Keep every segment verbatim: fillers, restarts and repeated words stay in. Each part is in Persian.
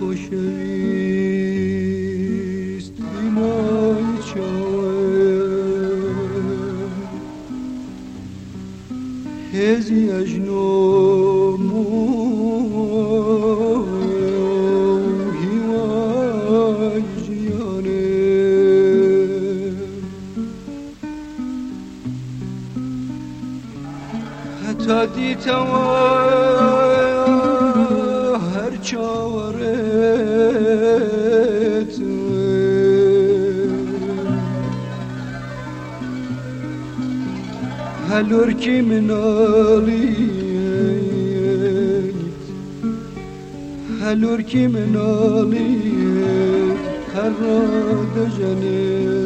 خوشویست بینای چاوه هزی اجنو موهی وای جیانه حتی دیتم هر چاورت هلور کی منالیت هلور کی منالیت هر را دجنه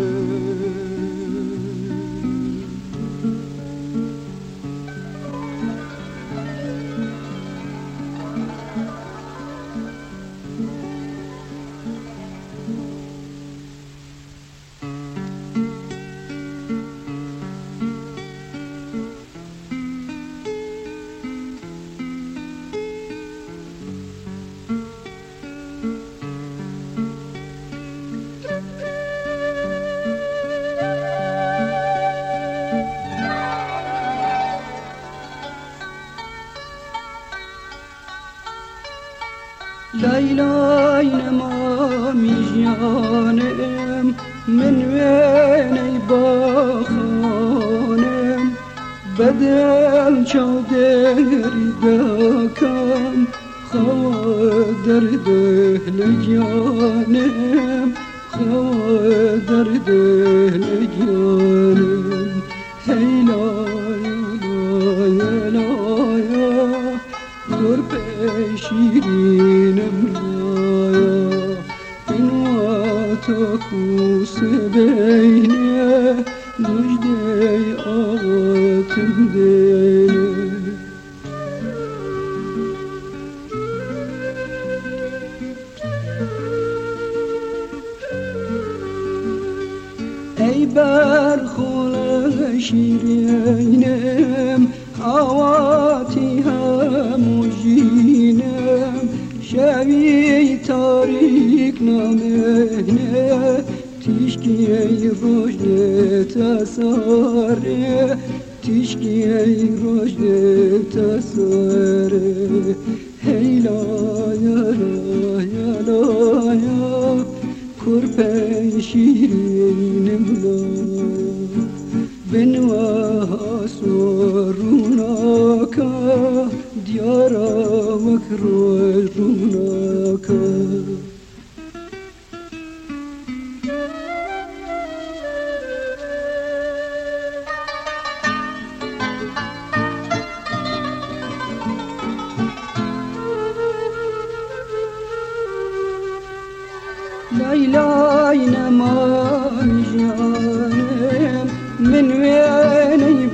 ليلى نما مجانم من وين باخانم بدل چودری دکم خودر دل جانم خودر دل جانم هی لای لای قرب شیرینم لایا این واتو کوس بینه مجده آغاتم دینه ای برخول شیرینم آواتی همو جینم شوی تاریک نامنه تیشکی ای روشن تساره تیشکی ای روشن تساره هی لایا لایا لایا کرپی شیرینم لایا بنوا سروناکا دیارا مکروش روناکا ليلى نما جانم من وين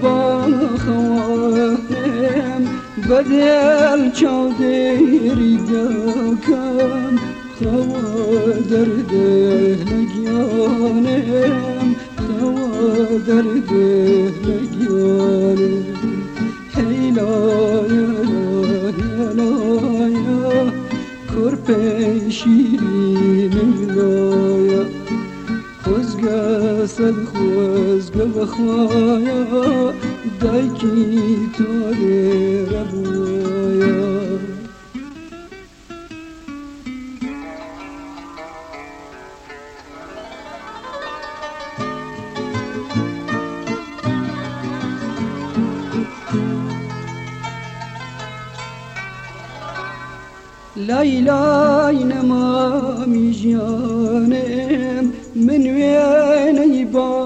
باخوانم بدل چودری دکم خودر دل جانم خودر دل جانم هی لایا لایا لایا کرپی شیرینم لایا خوزگه صد خوزگه بخوایا دایکی توری ربویا ليلى نما مجانم من وين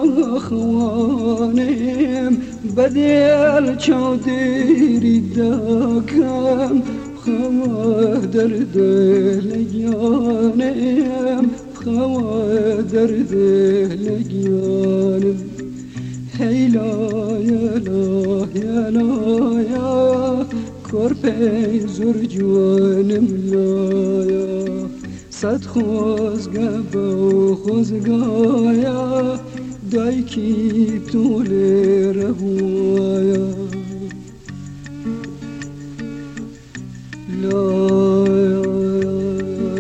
باخوانم بدل چودری دکم خودر دل جانم خودر دل جانم هی لایا لایا لایا کرپی زور جوانم لایا صد خوزگه با خوزگایا دایکی طول ربوایا لایا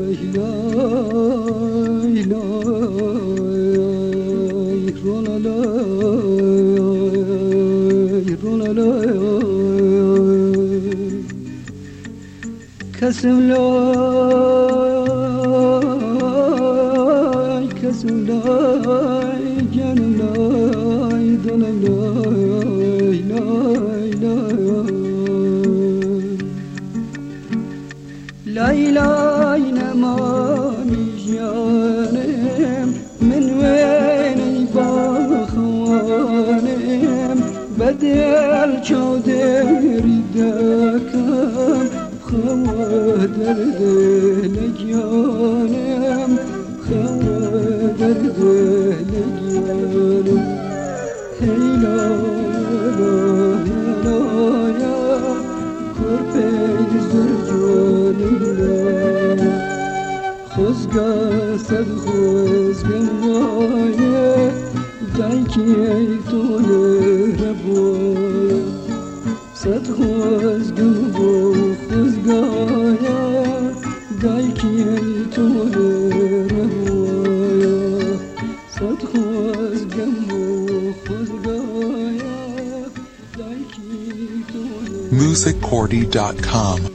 کسم لای کسم لای جانم لای دلم لای لای لای لای نمانی جانم من وینی با خوانم بدل چودری دکم خوا درد لجانم خوا درد لجانم هیلا هیلا یا کرپید زرجانم خوزگا صد خوزگم وایه دایکی ایتونه ربوایه صد خوزگم و خوزگایا دایکی ایتونه ربوایه صد خوزگم و خوزگایا دایکی ایتونه music cordy dot com